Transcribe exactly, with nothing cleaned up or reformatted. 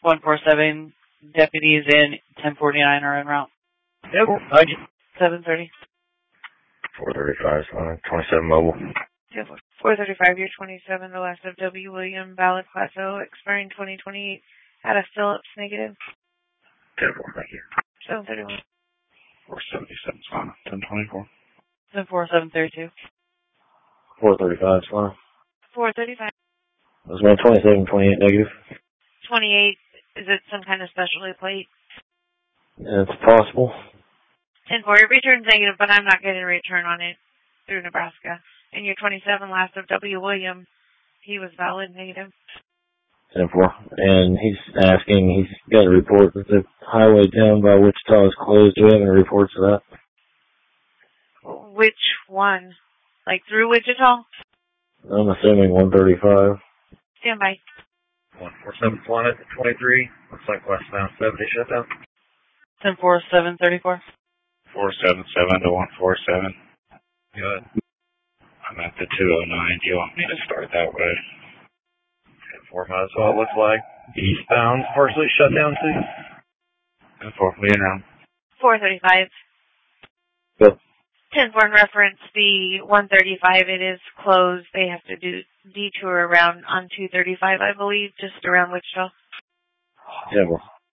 one four seven, deputies in ten forty-nine are en route. Yep, I just... seven thirty. four thirty-five, uh, twenty-seven mobile. Yep, four thirty-five, you're twenty-seven, the last of W. William, valid class O, expiring twenty twenty-eight. Had a Phillips negative. ten four, thank you. seven thirty-one. four seventy-seven, fine. ten twenty-four. seven four, seven thirty-two. four thirty-five, fine. four thirty-five. There's one twenty-seven, twenty-eight negative. twenty-eight, is it some kind of specialty plate? Yeah, it's possible. ten four, your return's negative, but I'm not getting a return on it through Nebraska. And your twenty-seven, last of W. William, he was valid negative. ten four. And he's asking, he's got a report that the highway down by Wichita is closed. Do we have any reports of that? Which one? Like through Wichita? I'm assuming one thirty-five. Stand by. one four seven, flying at twenty-three. Looks like westbound seventy shut down. ten four, seven thirty-four. four seven seven to one four seven. Good. I'm at the two oh nine. Do you want me to start that way? ten four, might as well. It looks like eastbound partially shut down too. ten four, leading around. four thirty-five. Good. ten four, reference the one thirty-five, it is closed. They have to do detour around on two thirty-five, I believe, just around Wichita. ten four.